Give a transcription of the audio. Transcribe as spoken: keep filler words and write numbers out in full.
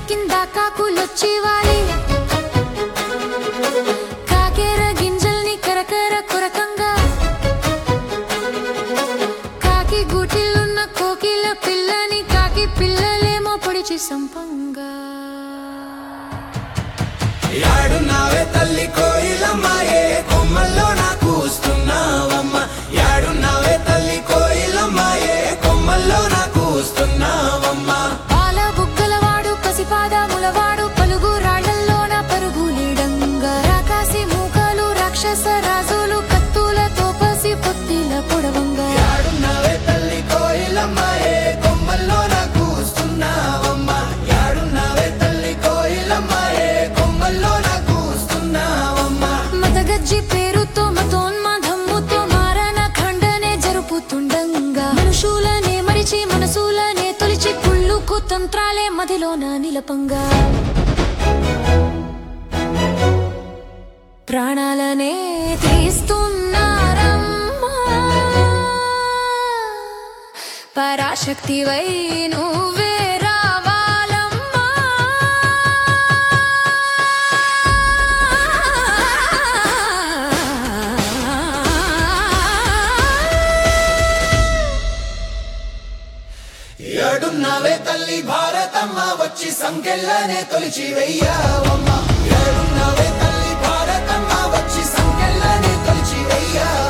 కింద కాకులొచ్చి వాలి కాకేర గింజల్ని కరకర కొరకంగా కాకి గూటిలున్న కోకిల పిల్లని కాకి పిల్లలేమో పొడిచి సంపంగా యాడున్నావే తల్లి కోయిలమ్మాయే కొమ్మల్లో నా కూస్తున్నావమ్మ యాడున్నావే తల్లి కోయిలమ్మాయే కొమ్మల్లో నా కూస్తున్నావమ్మ పాల బుగ్గలవాడు పసిపాదములవాడు పలుగు రాళ్లల్లోన పరుగు నీడంగా రాకాసి మూకలు రాక్షస రాజులు కత్తులతో పసి పొత్తిల పొడవంగా యాడున్నావే తల్లి కోయిలమ్మాయే కొమ్మల్లో నా కూస్తున్నావమ్మ యాడున్నావే తల్లి కోయిలమ్మాయే కొమ్మల్లో నా కూస్తున్నావమ్మ మదగజ్జి పేరుతో మతోన్మాదమ్ముతో మారణ ఖండనే జరుపుతుండంగా మనుషులనే మరిచి మనసులనే తొలిచి కుళ్ళుకు తంత్రాలే మదిలోన నిలపంగా ప్రాణాలనే తీస్తున్నారమ్మా పరాశక్తివై నువ్వే రావాలమ్మా ఏడున్నావే తల్లి భారతమ్మ వచ్చి సంకెళ్ళనే తొలిచి వెయ్యావమ్మ ఏడున్నావే తల్లి భారతమ్మ వచ్చి సంకెళ్ళనే తొలిచి వెయ్యావమ్మ